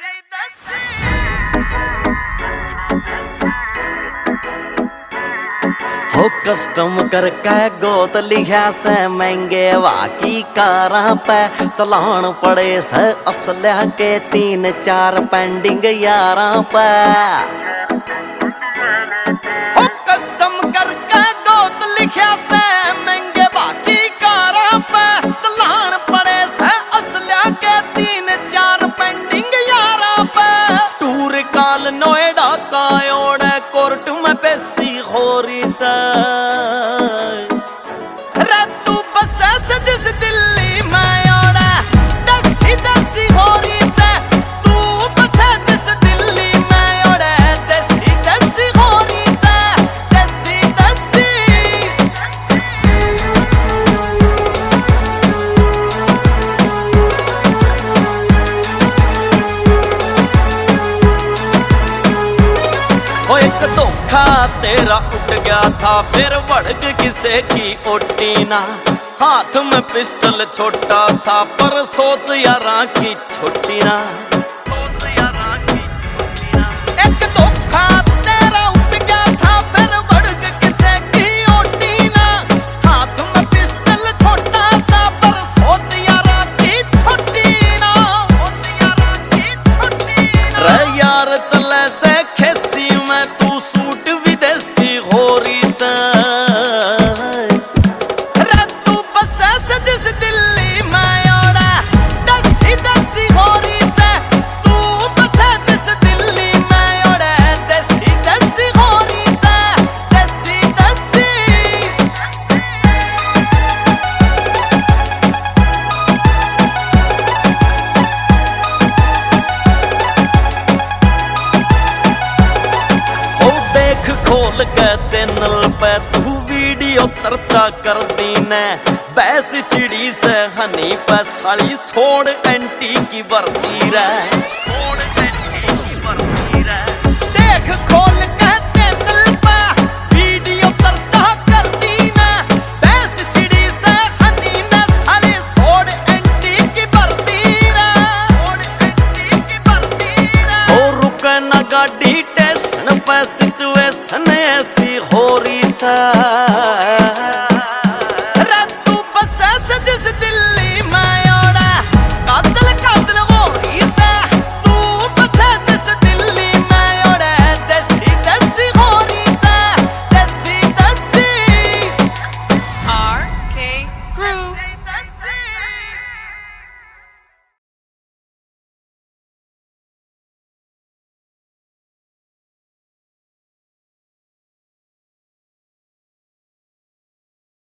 हो कस्टम करके गोत लिखा से महंगे वाकी कारा पे चलान पड़े से असल्या के 3-4 पेंडिंग यारा पे। हो कस्टम करके गोत लिखा से महंगे वाकी कारा पे चलान पड़े से असल्या के 3-4 पेंडिंग यारा पे। टूर काल नोएडा का ओड़े कोर्ट में पेशी हो रही से तू बस से जिस दिल्ली में ओड़ा दसी दसी हो रही से। तू बस जिस दिल्ली में ओड़ा दसी दसी हो रही से दसी दसी। ओ एक धोखा तेरा उठ गया था फिर वड़ग किसे की ओटी ना। हाथ में पिस्टल छोटा सा पर सोच यारा की छोटी ना। एक धोखा तेरा उठ गया था फिर वड़ग किसे की ओटी ना। हाथ में पिस्टल छोटा सा पर सोच यारा की छोटी ना। रे यार चले से खेसी में तू सूट विदेशी हो रही से। रे तू बस से जिस दिल्ली में ओड़ा दसी दसी हो रही से। तू बस जिस दिल्ली में ओड़ा दसी दसी हो रही से दसी दसी। देख खोल के चैनल पे तू वीडियो चर्चा कर दी ने। बैस चिड़ी से हनी पे साड़ी छोड़ एंटी की वर्दी रे। देख खोल